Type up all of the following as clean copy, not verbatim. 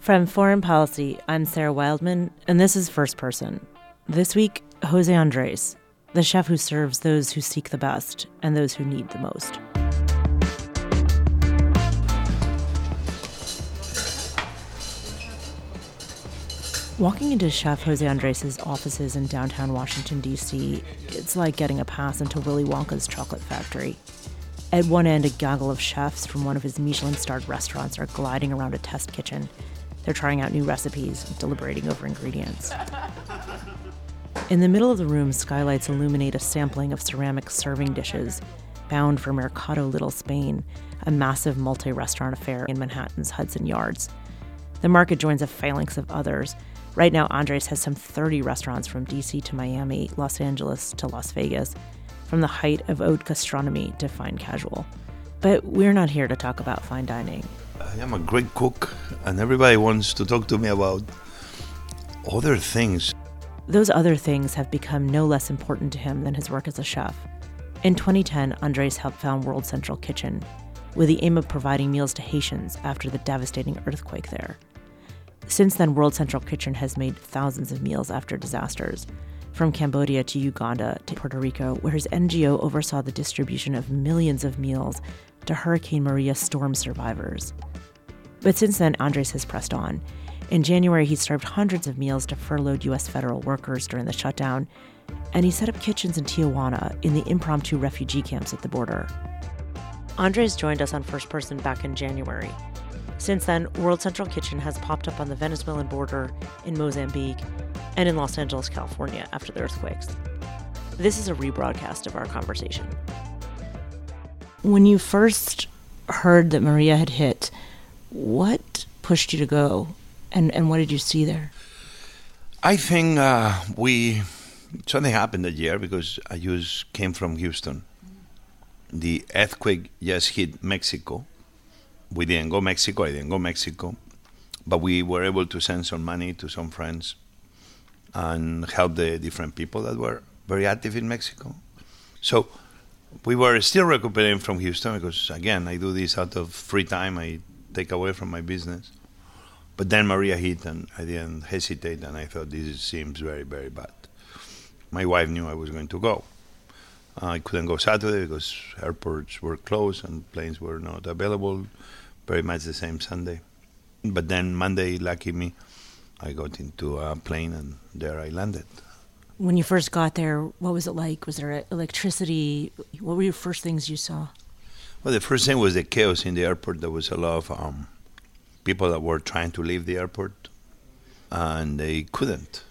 From Foreign Policy, I'm Sarah Wildman, and this is First Person. This week, Jose Andres, the chef who serves those who seek the best and those who need the most. Walking into Chef Jose Andres' offices in downtown Washington, D.C., it's like getting a pass into Willy Wonka's chocolate factory. At one end, a gaggle of chefs from one of his Michelin-starred restaurants are gliding around a test kitchen. They're trying out new recipes, deliberating over ingredients. In the middle of the room, skylights illuminate a sampling of ceramic serving dishes, bound for Mercado Little Spain, a massive multi-restaurant affair in Manhattan's Hudson Yards. The market joins a phalanx of others. Right now, Andres has some 30 restaurants from D.C. to Miami, Los Angeles to Las Vegas, from the height of haute gastronomy to fine casual. But we're not here to talk about fine dining. I am a great cook, and everybody wants to talk to me about other things. Those other things have become no less important to him than his work as a chef. In 2010, Andres helped found World Central Kitchen, with the aim of providing meals to Haitians after the devastating earthquake there. Since then, World Central Kitchen has made thousands of meals after disasters, from Cambodia to Uganda to Puerto Rico, where his NGO oversaw the distribution of millions of meals to Hurricane Maria storm survivors. But since then, Andres has pressed on. In January, he served hundreds of meals to furloughed U.S. federal workers during the shutdown, and he set up kitchens in Tijuana in the impromptu refugee camps at the border. Andres joined us on First Person back in January. Since then, World Central Kitchen has popped up on the Venezuelan border, in Mozambique, and in Los Angeles, California after the earthquakes. This is a rebroadcast of our conversation. When you first heard that Maria had hit, what pushed you to go, and what did you see there? I think something happened that year because I just came from Houston. The earthquake just hit Mexico. We didn't go Mexico, I didn't go Mexico, but we were able to send some money to some friends and help the different people that were very active in Mexico. So we were still recuperating from Houston because, again, I do this out of free time. I take away from my business. But then Maria hit, and I didn't hesitate, and I thought this seems very, very bad. My wife knew I was going to go. I couldn't go Saturday because airports were closed and planes were not available, very much the same Sunday. But then Monday, lucky me, I got into a plane, and there I landed. When you first got there, what was it like? Was there electricity? What were your first things you saw? Well, the first thing was the chaos in the airport. There was a lot of people that were trying to leave the airport, and they couldn't.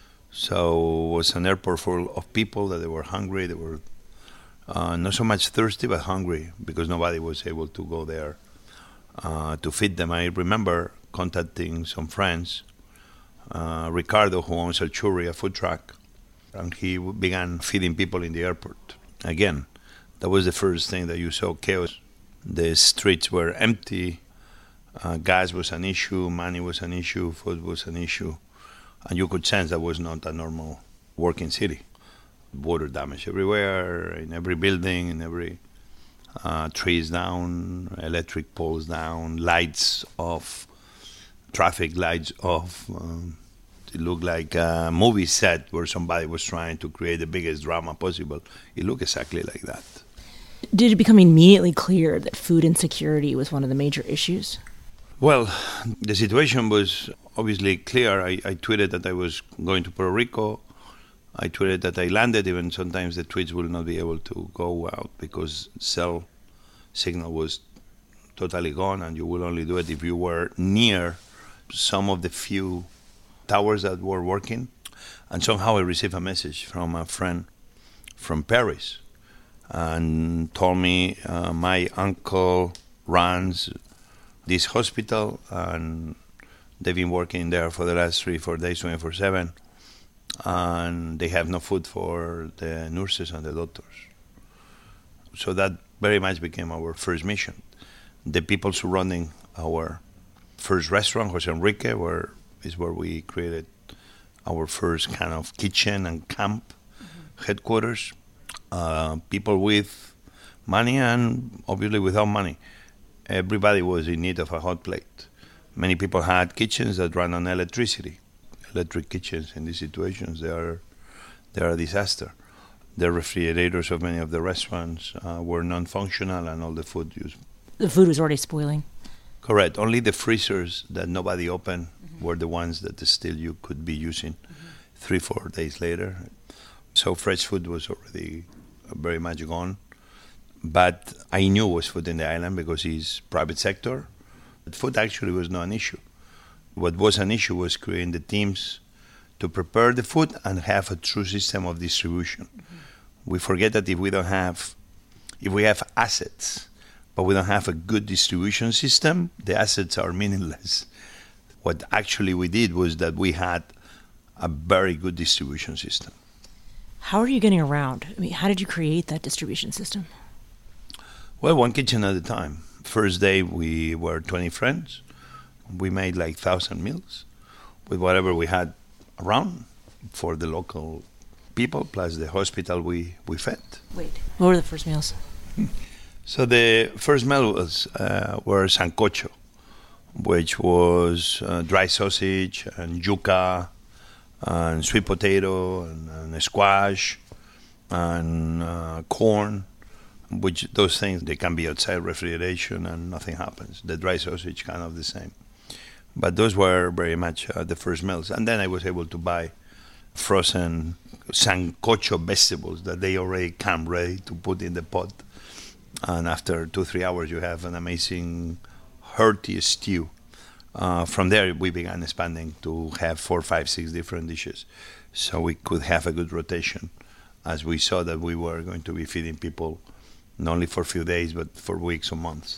So it was an airport full of people that they were hungry. They were not so much thirsty, but hungry, because nobody was able to go there to feed them. I remember contacting some friends, Ricardo, who owns El Churri, a food truck, and he began feeding people in the airport. Again, that was the first thing that you saw, chaos. The streets were empty. Gas was an issue, money was an issue, food was an issue. And you could sense that was not a normal working city. Water damage everywhere, in every building, in every trees down, electric poles down, lights off, traffic lights off. It looked like a movie set where somebody was trying to create the biggest drama possible. It looked exactly like that. Did it become immediately clear that food insecurity was one of the major issues? Well, the situation was obviously clear. I tweeted that I was going to Puerto Rico. I tweeted that I landed. Even sometimes the tweets will not be able to go out because cell signal was totally gone, and you will only do it if you were near some of the few towers that were working. And somehow I received a message from a friend from Paris and told me my uncle runs this hospital, and they've been working there for the last 3-4 days, 24/7, and they have no food for the nurses and the doctors. So that very much became our first mission. The people surrounding our first restaurant, Jose Enrique, is where we created our first kind of kitchen and camp headquarters. People with money and obviously without money. Everybody was in need of a hot plate. Many people had kitchens that run on electricity. Electric kitchens in these situations, they are a disaster. The refrigerators of many of the restaurants were non-functional, and all the food used. The food was already spoiling. Correct. Only the freezers that nobody opened were the ones that still you could be using 3-4 days later. So fresh food was already very much gone. But I knew it was food in the island because it's private sector. But food actually was not an issue. What was an issue was creating the teams to prepare the food and have a true system of distribution. We forget that if we have assets, but we don't have a good distribution system, the assets are meaningless. What actually we did was that we had a very good distribution system. How are you getting around? I mean, how did you create that distribution system? Well, one kitchen at a time. First day we were 20 friends. We made like 1,000 meals with whatever we had around for the local people, plus the hospital we fed. Wait, what were the first meals? So the first meal were sancocho, which was dry sausage and yuca and sweet potato and squash and corn, which those things, they can be outside refrigeration and nothing happens. The dry sausage kind of the same. But those were very much the first meals. And then I was able to buy frozen sancocho vegetables that they already come ready to put in the pot. And after 2-3 hours, you have an amazing hearty stew. From there, we began expanding to have 4, 5, 6 different dishes. So we could have a good rotation as we saw that we were going to be feeding people not only for a few days, but for weeks or months.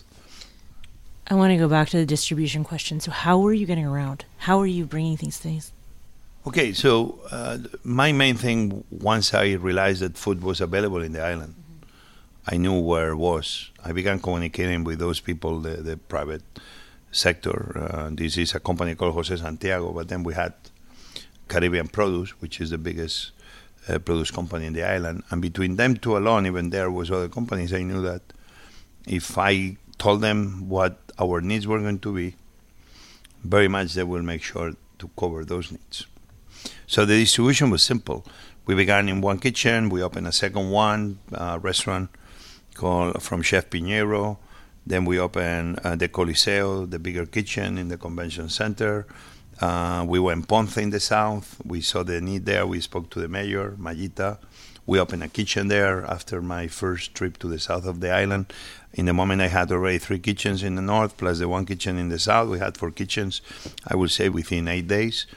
I want to go back to the distribution question. So how were you getting around? How were you bringing these things? Okay, so my main thing, once I realized that food was available in the island, I knew where it was. I began communicating with those people, the private sector. This is a company called Jose Santiago, but then we had Caribbean Produce, which is the biggest produce company in the island. And between them two alone, even there was other companies, I knew that if I told them what our needs were going to be, very much they will make sure to cover those needs. So the distribution was simple. We began in one kitchen. We opened a second one, restaurant called from Chef Piñero. Then we opened the Coliseo, the bigger kitchen in the convention center. We went Ponce in the south. We saw the need there. We spoke to the mayor, Mayita. We opened a kitchen there after my first trip to the south of the island. In the moment, I had already 3 kitchens in the north, plus the 1 kitchen in the south. We had 4 kitchens, I would say, within 8 days.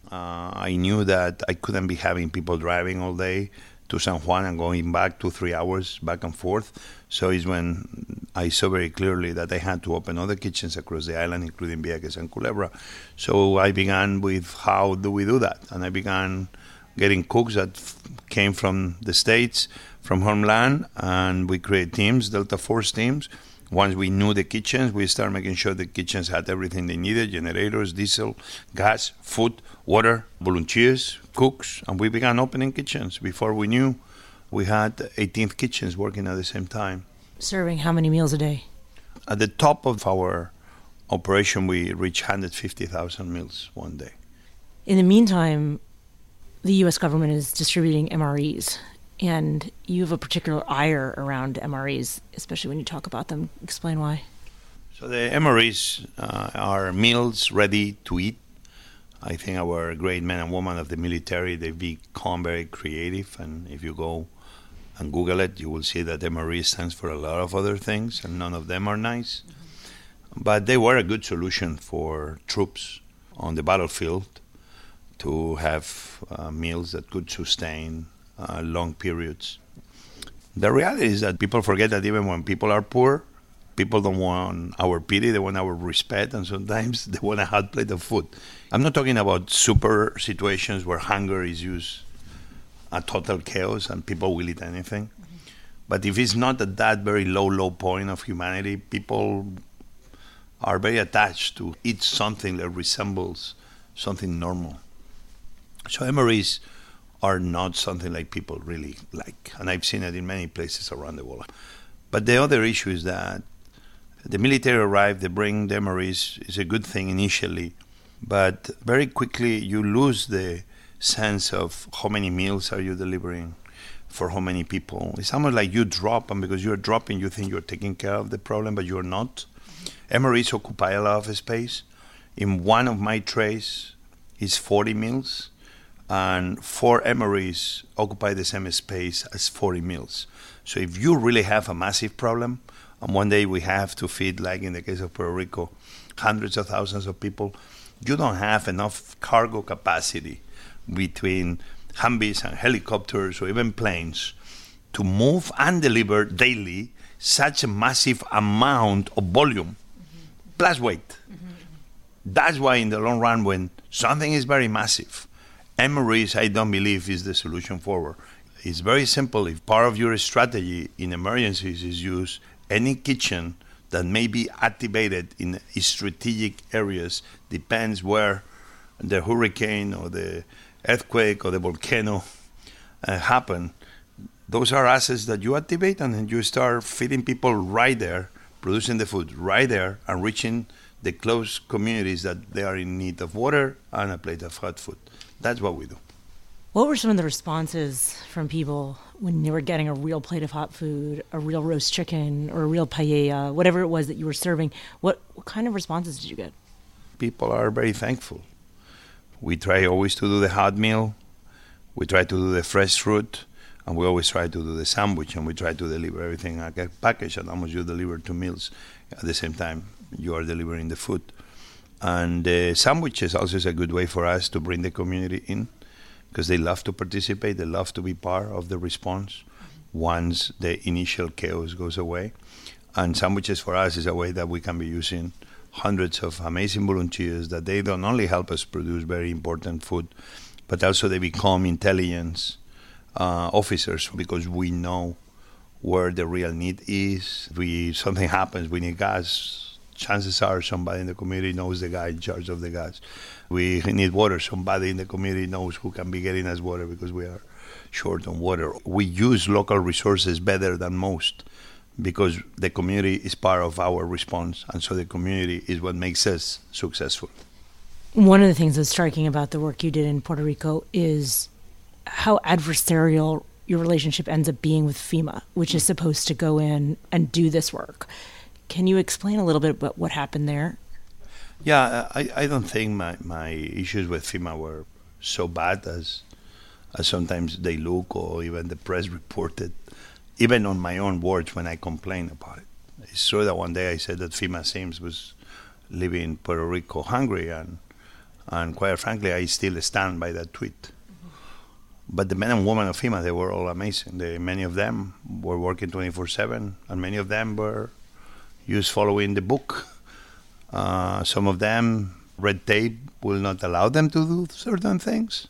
I knew that I couldn't be having people driving all day to San Juan and going back 2-3 hours back and forth. So it's when I saw very clearly that I had to open other kitchens across the island, including Vieques and Culebra. So I began with how do we do that? And I began getting cooks that came from the States, from homeland, and we created teams, Delta Force teams. Once we knew the kitchens, we started making sure the kitchens had everything they needed, generators, diesel, gas, food, water, volunteers, cooks, and we began opening kitchens. Before we knew, we had 18 kitchens working at the same time. Serving how many meals a day? At the top of our operation, we reached 150,000 meals one day. In the meantime, the U.S. government is distributing MREs, and you have a particular ire around MREs, especially when you talk about them. Explain why. So the MREs are meals ready to eat. I think our great men and women of the military, they've become very creative, and if you go and Google it, you will see that MRE stands for a lot of other things, and none of them are nice. Mm-hmm. But they were a good solution for troops on the battlefield to have meals that could sustain long periods. The reality is that people forget that even when people are poor, people don't want our pity, they want our respect, and sometimes they want a hot plate of food. I'm not talking about super situations where hunger is used a total chaos and people will eat anything. Mm-hmm. But if it's not at that very low point of humanity, people are very attached to eat something that resembles something normal. So MREs are not something like people really like, and I've seen it in many places around the world. But the other issue is that The military arrive, they bring the MREs. It's a good thing initially, but very quickly you lose the sense of how many meals are you delivering for how many people. It's almost like you drop, and because you're dropping, you think you're taking care of the problem, but you're not. MREs occupy a lot of space. In one of my trays is 40 meals, and 4 MREs occupy the same space as 40 meals. So if you really have a massive problem, and one day we have to feed, like in the case of Puerto Rico, hundreds of thousands of people, you don't have enough cargo capacity between Humvees and helicopters or even planes to move and deliver daily such a massive amount of volume, plus weight. That's why in the long run, when something is very massive, MREs, I don't believe, is the solution forward. It's very simple. If part of your strategy in emergencies is use any kitchen that may be activated in strategic areas, depends where the hurricane or the earthquake or the volcano happen, those are assets that you activate, and then you start feeding people right there, producing the food right there, and reaching the close communities that they are in need of water and a plate of hot food. That's what we do. What were some of the responses from people when they were getting a real plate of hot food, a real roast chicken, or a real paella, whatever it was that you were serving? What kind of responses did you get? People are very thankful. We try always to do the hot meal. We try to do the fresh fruit. And we always try to do the sandwich, and we try to deliver everything like a package, and almost you deliver 2 meals at the same time you are delivering the food. And the sandwiches also is a good way for us to bring the community in, because they love to participate, they love to be part of the response once the initial chaos goes away. And sandwiches for us is a way that we can be using hundreds of amazing volunteers, that they don't only help us produce very important food, but also they become intelligence officers, because we know where the real need is. If something happens, we need gas, chances are somebody in the community knows the guy in charge of the gas. We need water, somebody in the community knows who can be getting us water, because we are short on water. We use local resources better than most, because the community is part of our response, and so the community is what makes us successful. One of the things that's striking about the work you did in Puerto Rico is how adversarial your relationship ends up being with FEMA, which is supposed to go in and do this work. Can you explain a little bit about what happened there? Yeah, I don't think my issues with FEMA were so bad as sometimes they look, or even the press reported, even on my own words when I complained about it. It's true that one day I said that FEMA Sims was leaving Puerto Rico hungry, and quite frankly, I still stand by that tweet. But the men and women of FEMA, they were all amazing. Many of them were working 24/7, and many of them were just following the book. Some of them, red tape will not allow them to do certain things.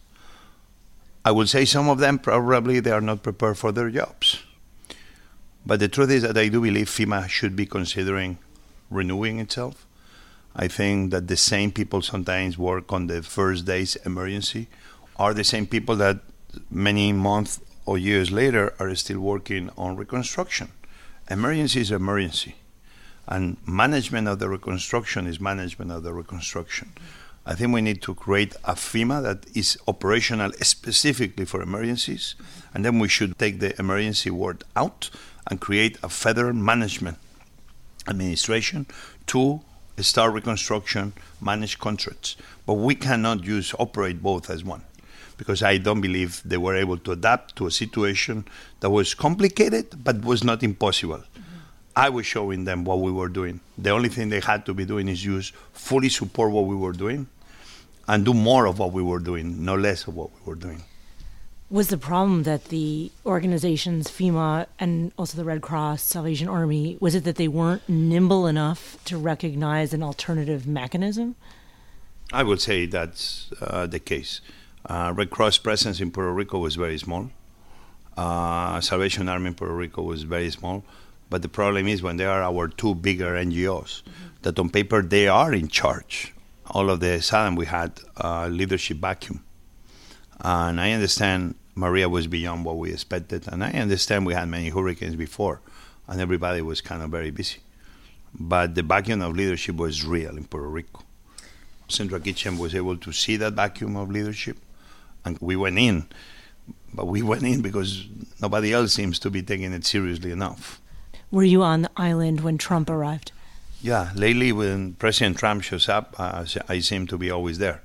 I will say some of them probably they are not prepared for their jobs. But the truth is that I do believe FEMA should be considering renewing itself. I think that the same people sometimes work on the first day's emergency are the same people that many months or years later are still working on reconstruction. Emergency is emergency, and management of the reconstruction is management of the reconstruction. I think we need to create a FEMA that is operational specifically for emergencies, and then we should take the emergency word out and create a federal management administration to start reconstruction, manage contracts. But we cannot operate both as one, because I don't believe they were able to adapt to a situation that was complicated but was not impossible. I was showing them what we were doing. The only thing they had to be doing is fully support what we were doing and do more of what we were doing, no less of what we were doing. Was the problem that the organizations, FEMA and also the Red Cross, Salvation Army, was it that they weren't nimble enough to recognize an alternative mechanism? I would say that's the case. Red Cross presence in Puerto Rico was very small. Salvation Army in Puerto Rico was very small. But the problem is when they are our 2 bigger NGOs, that on paper they are in charge. All of the sudden we had a leadership vacuum. And I understand Maria was beyond what we expected. And I understand we had many hurricanes before, and everybody was kind of very busy. But the vacuum of leadership was real in Puerto Rico. Central Kitchen was able to see that vacuum of leadership, and we went in. But we went in because nobody else seems to be taking it seriously enough. Were you on the island when Trump arrived? Yeah, lately when President Trump shows up, I seem to be always there.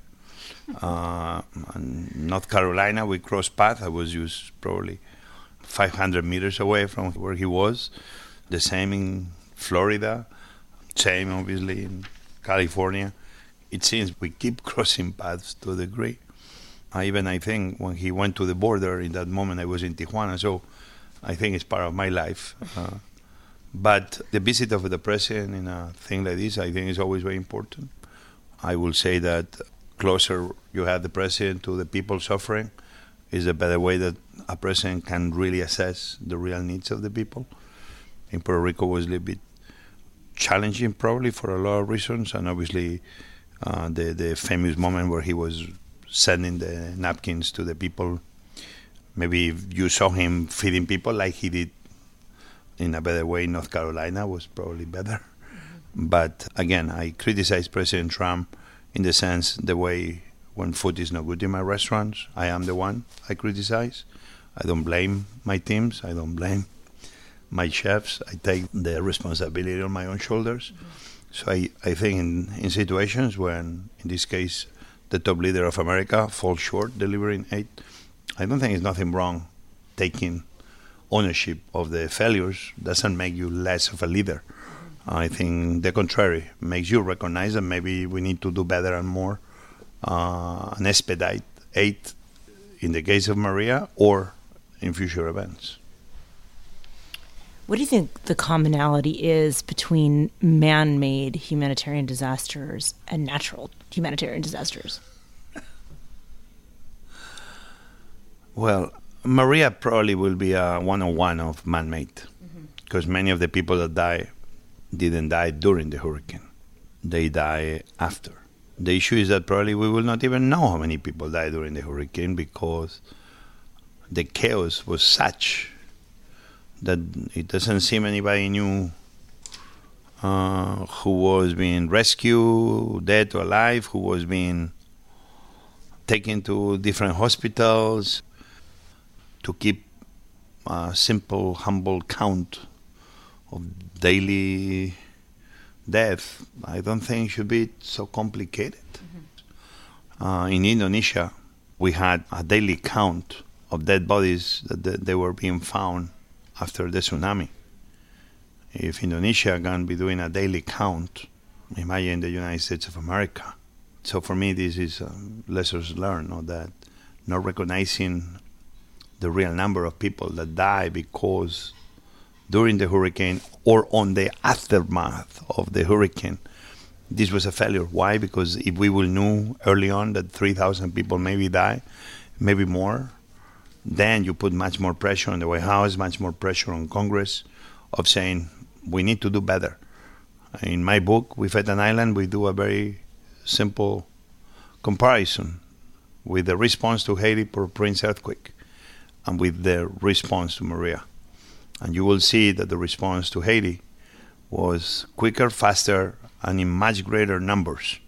In North Carolina, we crossed paths. I was just probably 500 meters away from where he was. The same in Florida, same obviously in California. It seems we keep crossing paths to a degree. I think when he went to the border, in that moment I was in Tijuana, so I think it's part of my life. But the visit of the president in a thing like this, I think is always very important. I will say that closer you have the president to the people suffering is a better way that a president can really assess the real needs of the people. In Puerto Rico was a little bit challenging probably for a lot of reasons, and obviously the famous moment where he was sending the napkins to the people. Maybe if you saw him feeding people like he did in a better way in North Carolina was probably better. But again, I criticize President Trump in the sense the way when food is not good in my restaurants, I am the one I criticize. I don't blame my teams. I don't blame my chefs. I take the responsibility on my own shoulders. So I think in situations when, in this case, the top leader of America falls short delivering aid, I don't think there's nothing wrong taking ownership of the failures. Doesn't make you less of a leader. I think the contrary makes you recognize that maybe we need to do better and more and expedite aid in the case of Maria or in future events. What do you think the commonality is between man-made humanitarian disasters and natural humanitarian disasters? Well, Maria probably will be a 101 of man-made, because many of the people that die didn't die during the hurricane. They die after. The issue is that probably we will not even know how many people died during the hurricane because the chaos was such that it doesn't seem anybody knew who was being rescued, dead or alive, who was being taken to different hospitals. To keep a simple, humble count of daily death, I don't think should be so complicated. In Indonesia, we had a daily count of dead bodies that they were being found after the tsunami. If Indonesia can be doing a daily count, imagine the United States of America. So for me, this is lessons learned, that not recognizing the real number of people that die because during the hurricane or on the aftermath of the hurricane, this was a failure. Why? Because if we will knew early on that 3,000 people maybe die, maybe more, then you put much more pressure on the White House, much more pressure on Congress of saying, we need to do better. In my book, We Fed an Island, we do a very simple comparison with the response to Haiti Port-au-Prince earthquake and with the response to Maria. And you will see that the response to Haiti was quicker, faster, and in much greater numbers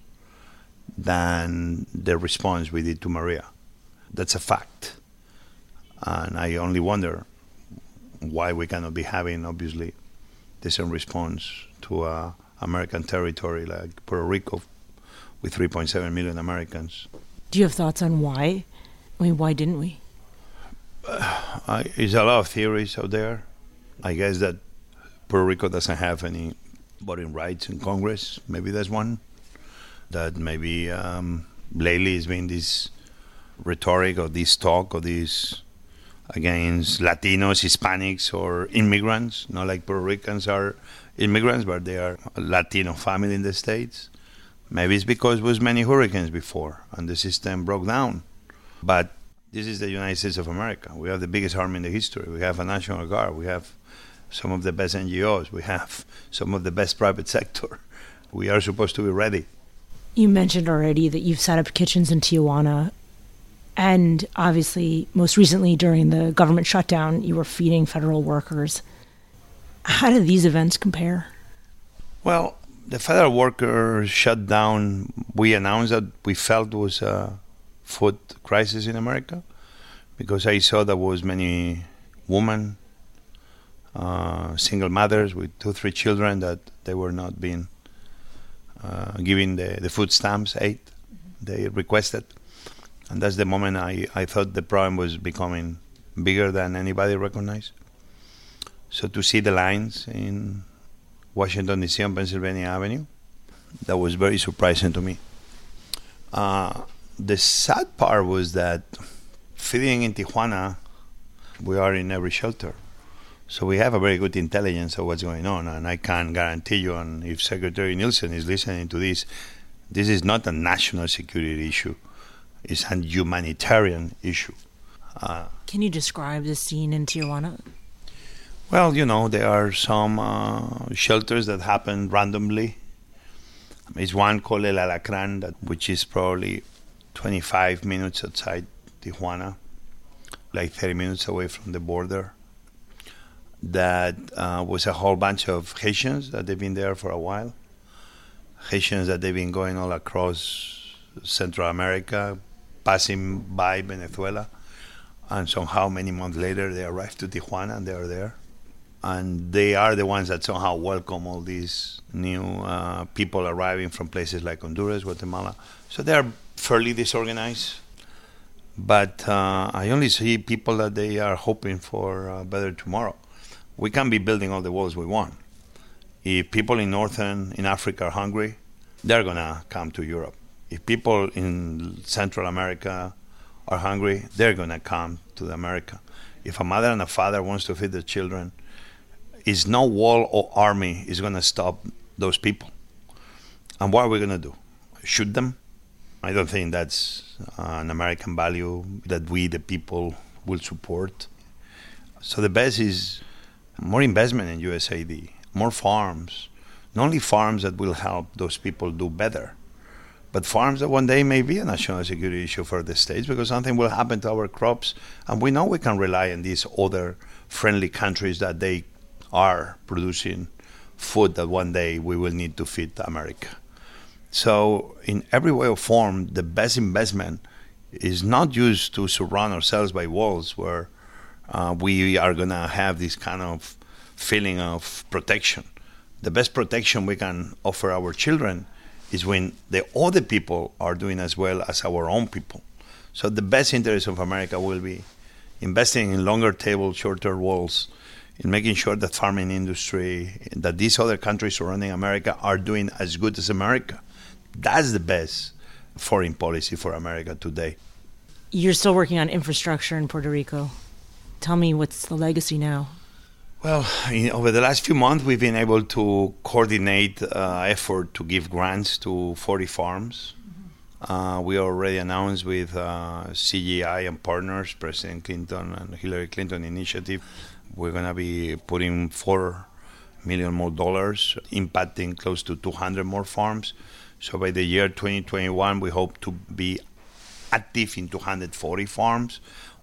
than the response we did to Maria. That's a fact. And I only wonder why we cannot be having, obviously, the same response to American territory like Puerto Rico with 3.7 million Americans. Do you have thoughts on why? I mean, why didn't we? There's a lot of theories out there. I guess that Puerto Rico doesn't have any voting rights in Congress. Maybe that's one. That maybe lately has been this rhetoric or this talk or this against Latinos, Hispanics, or immigrants. Not like Puerto Ricans are immigrants, but they are a Latino family in the States. Maybe it's because there was many hurricanes before and the system broke down. But this is the United States of America. We have the biggest army in the history. We have a National Guard. We have some of the best NGOs. We have some of the best private sector. We are supposed to be ready. You mentioned already that you've set up kitchens in Tijuana. And obviously, most recently during the government shutdown, you were feeding federal workers. How do these events compare? Well, the federal workers shut down. We announced that we felt was a food crisis in America because I saw there was many women, single mothers with 2, 3 children that they were not being given the food stamps aid they requested. And that's the moment I thought the problem was becoming bigger than anybody recognized. So to see the lines in Washington, D.C. on Pennsylvania Avenue, that was very surprising to me. The sad part was that feeding in Tijuana, we are in every shelter. So we have a very good intelligence of what's going on. And I can guarantee you, and if Secretary Nielsen is listening to this is not a national security issue. It's a humanitarian issue. Can you describe the scene in Tijuana? Well, there are some shelters that happen randomly. It's one called El Alacrán, which is probably 25 minutes outside Tijuana, like 30 minutes away from the border. That was a whole bunch of Haitians that they've been there for a while. Haitians that they've been going all across Central America, passing by Venezuela. And somehow many months later, they arrived to Tijuana and they are there. And they are the ones that somehow welcome all these new people arriving from places like Honduras, Guatemala. So they are fairly disorganized. But I only see people that they are hoping for a better tomorrow. We can be building all the walls we want. If people in Africa are hungry, they're going to come to Europe. If people in Central America are hungry, they're going to come to America. If a mother and a father wants to feed their children, is no wall or army is going to stop those people. And what are we going to do? Shoot them? I don't think that's an American value that we, the people, will support. So the best is more investment in USAID, more farms, not only farms that will help those people do better, but farms that one day may be a national security issue for the states because something will happen to our crops. And we know we can rely on these other friendly countries that they are producing food that one day we will need to feed America. So in every way or form, the best investment is not just to surround ourselves by walls where we are going to have this kind of feeling of protection. The best protection we can offer our children is when the other people are doing as well as our own people. So the best interest of America will be investing in longer tables, shorter walls, in making sure that farming industry, that these other countries surrounding America are doing as good as America. That's the best foreign policy for America today. You're still working on infrastructure in Puerto Rico. Tell me, what's the legacy now? Well, over the last few months, we've been able to coordinate effort to give grants to 40 farms. We already announced with CGI and partners, President Clinton and Hillary Clinton initiative, we're going to be putting $4 million more dollars, impacting close to 200 more farms. So by the year 2021, we hope to be active in 240 farms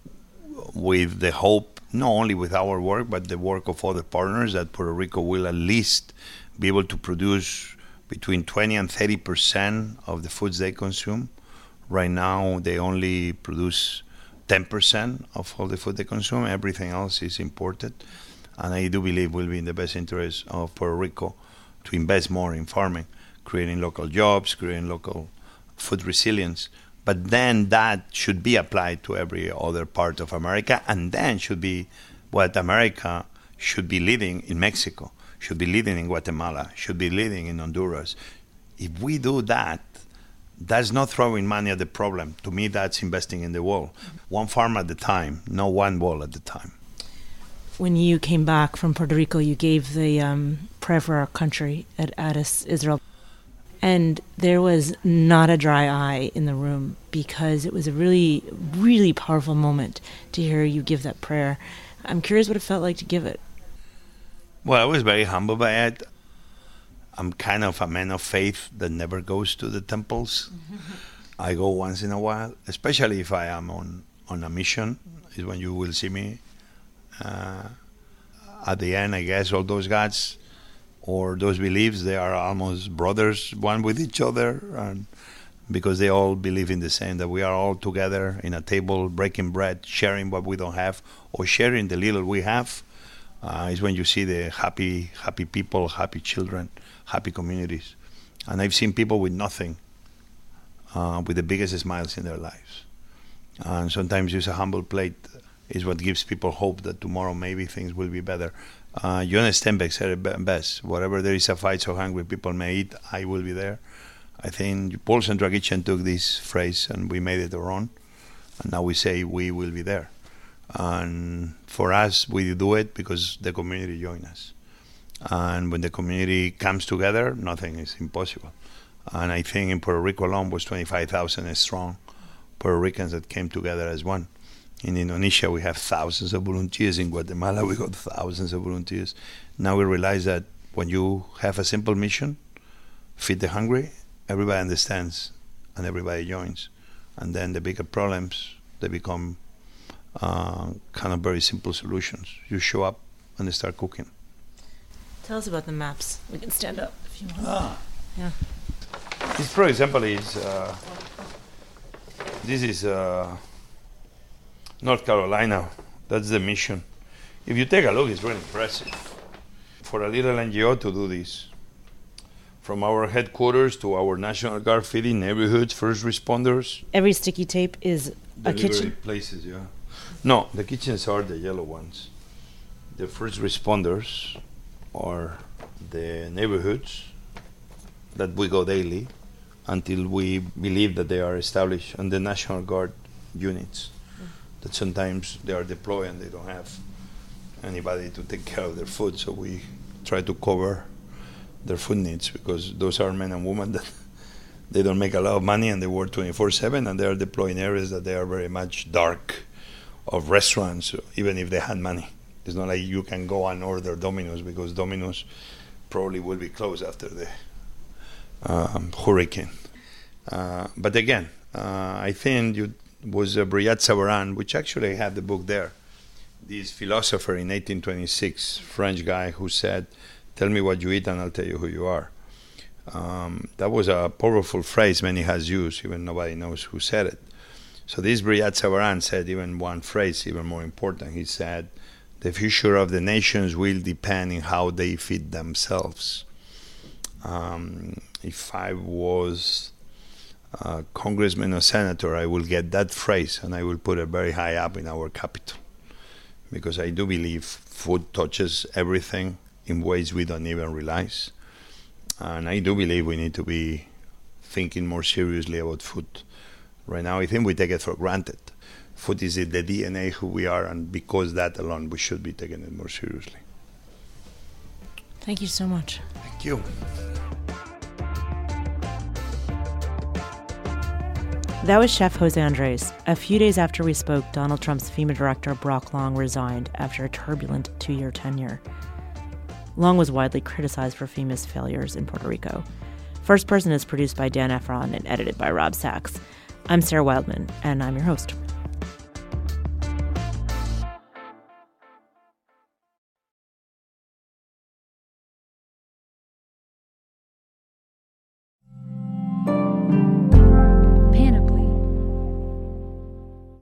with the hope, not only with our work, but the work of other partners, that Puerto Rico will at least be able to produce between 20 and 30% of the foods they consume. Right now, they only produce 10% of all the food they consume. Everything else is imported. And I do believe will be in the best interest of Puerto Rico to invest more in farming, creating local jobs, creating local food resilience. But then that should be applied to every other part of America, and then should be what America should be leading in Mexico, should be leading in Guatemala, should be leading in Honduras. If we do that, that's not throwing money at the problem. To me, that's investing in the wall. One farm at a time, not one wall at a time. When you came back from Puerto Rico, you gave the prayer for our country at Addis, Israel. And there was not a dry eye in the room because it was a really, really powerful moment to hear you give that prayer. I'm curious what it felt like to give it. Well, I was very humbled by it. I'm kind of a man of faith that never goes to the temples. I go once in a while, especially if I am on a mission, is when you will see me. At the end, I guess all those guys or those beliefs, they are almost brothers, one with each other, and because they all believe in the same, that we are all together in a table, breaking bread, sharing what we don't have, or sharing the little we have, is when you see the happy people, happy children, happy communities. And I've seen people with nothing, with the biggest smiles in their lives. And sometimes just a humble plate is what gives people hope that tomorrow maybe things will be better. Jonas Stenbeck said it best: wherever there is a fight so hungry people may eat, I will be there. I think Paul Central Kitchen took this phrase and we made it our own. And now we say we will be there. And for us, we do it because the community joins us. And when the community comes together, nothing is impossible. And I think in Puerto Rico alone was 25,000 strong Puerto Ricans that came together as one. In Indonesia, we have thousands of volunteers. In Guatemala, we got thousands of volunteers. Now we realize that when you have a simple mission, feed the hungry, everybody understands and everybody joins. And then the bigger problems, they become kind of very simple solutions. You show up and they start cooking. Tell us about the maps. We can stand up if you want. Yeah. This, for example, is this is North Carolina. That's the mission. If you take a look, it's really impressive for a little NGO to do this. From our headquarters to our National Guard feeding neighborhoods, first responders. Every sticky tape is a kitchen? Places, yeah. No, the kitchens are the yellow ones. The first responders are the neighborhoods that we go daily until we believe that they are established, and the National Guard units that sometimes they are deployed and they don't have anybody to take care of their food, so we try to cover their food needs, because those are men and women that they don't make a lot of money and they work 24/7, and they are deployed in areas that they are very much dark of restaurants, even if they had money. It's not like you can go and order Domino's, because Domino's probably will be closed after the hurricane. But again, I think it was Briyad Savarin, which actually had the book there. This philosopher in 1826, French guy, who said, "Tell me what you eat and I'll tell you who you are." That was a powerful phrase many has used, even nobody knows who said it. So this Briyad Savarin said even one phrase, even more important. He said, "The future of the nations will depend on how they feed themselves." If I was a congressman or senator, I will get that phrase and I will put it very high up in our capital, because I do believe food touches everything in ways we don't even realize. And I do believe we need to be thinking more seriously about food. Right now, I think we take it for granted. Food is the DNA who we are, and because that alone, we should be taking it more seriously. Thank you so much. Thank you. That was Chef Jose Andres. A few days after we spoke, Donald Trump's FEMA director, Brock Long, resigned after a turbulent 2-year tenure. Long was widely criticized for FEMA's failures in Puerto Rico. First Person is produced by Dan Efron and edited by Rob Sachs. I'm Sarah Wildman, and I'm your host.